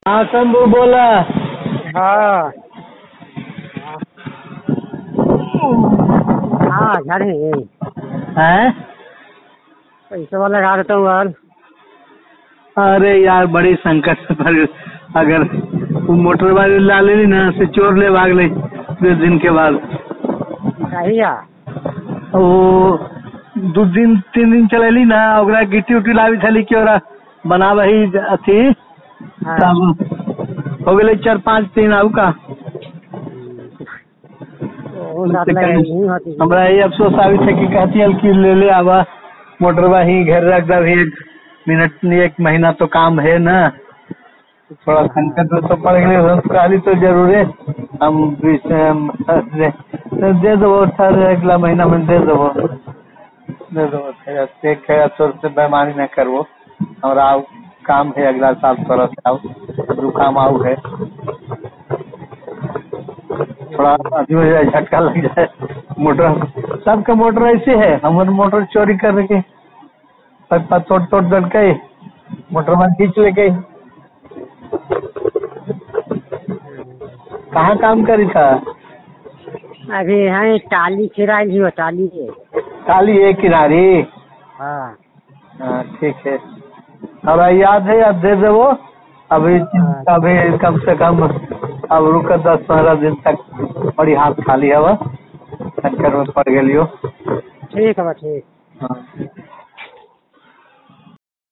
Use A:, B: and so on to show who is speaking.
A: हाँ शंभू बोला।
B: हाँ हाँ घर में यही
A: हैं?
B: पैसा वाला लगा देता हूँ यार।
A: अरे यार बड़ी संकट पर अगर वो मोटर वाली ला लेली ना से चोर ले भाग ले 2 दिन के बाद।
B: कहिया
A: वो 2 दिन 3 दिन चलेली ना ओकरा गिट्टी उट्टी लावी थली कि ओकरा बनावही अथी
B: हाँ।
A: तब हो गए 4-5 दिन आऊ का। हमरा यही अफसोस आवी थे कि कहती हल कि ले ले आवा मोटरवा ही घर रख दब 1 मिनट 1 महीना तो काम है ना। थोड़ा संकट में तो पड़ गए कहली तो जरूर है हम दे दो सर अगला महीना में दे दो 1,000 से बेमानी न करवो और आओ काम है अगला साल थोड़ा से आओ जुकाम आऊ है थोड़ा अभी झटका लग जाए। मोटर सबका मोटर ऐसे है हमारे मोटर चोरी कर के तोड़ के मोटर में खींच लेके। कहाँ काम करी था?
B: अभी यहाँ टाली किराई भी हो टाली है।
A: काली है किनारी।
B: हाँ
A: हाँ ठीक है अब याद है अब दे दे वो अभी कम से कम अब रुक 10-15 दिन तक बड़ी हाथ खाली है वह संकट में पड़ गई हो।
B: ठीक है ठीक।
A: हाँ।